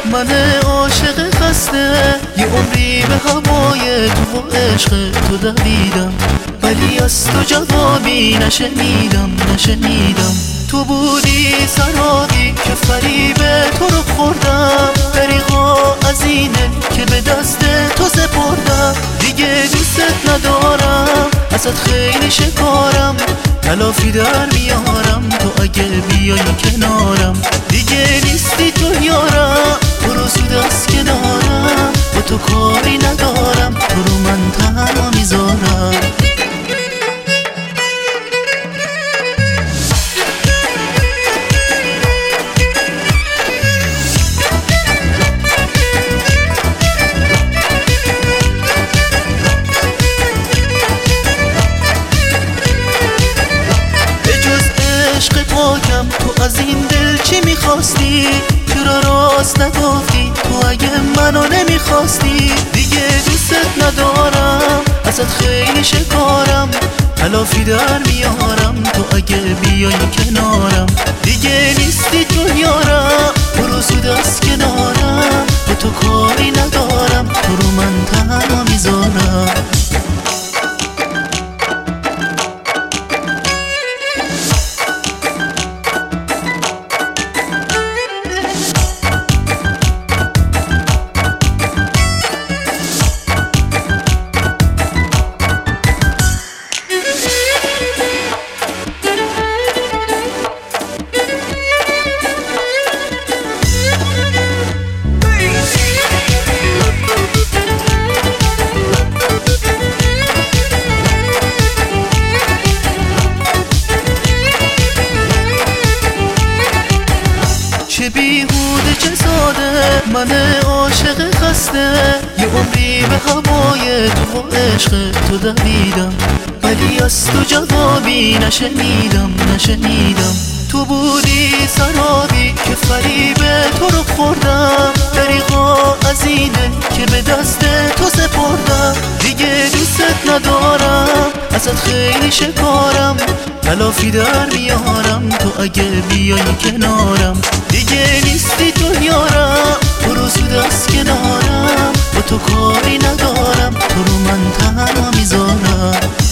من عاشق خسته یه عمری به هوای تو و عشق تو دویدم، ولی از تو جوابی نشنیدم. تو بودی سرابی که فریب تو رو خوردم، دریغا از اینه که به دست تو سپردم. دیگه دوست ندارم، ازت خیلی شکارم، تلافی در میارم تو اگه بیای کنارم. دیگه نیستی تو یارم، برو زود از کنارم، با تو کاری ندارم، تو رو من تنها میذارم. تو از این دل چی میخواستی؟ چرا راست نگفتی؟ تو اگه منو نمیخواستی. دیگه دوست ندارم، ازت خیلی شکارم، تلافی در میارم تو اگه بیای کنارم. دیگه نیستی تو یارم، برو زود از کنارم، با تو کاری ندارم، تو رو من تنها میذارم. چه بیهوده چه ساده، من عاشق خسته یه عمری به هوای تو و عشق تو دویدم، ولی از تو جوابی نشنیدم. تو بودی سرابی که فریب تو رو خوردم، دریغا از اینه که به دست تو سپردم. دیگه دوست ندارم، ازت خیلی شکارم، تلافی در میارم تو اگه بیای کنارم. دیگه نیستی تو یارم، برو زود از کنارم، با تو کاری ندارم، تو رو من تنها میذارم.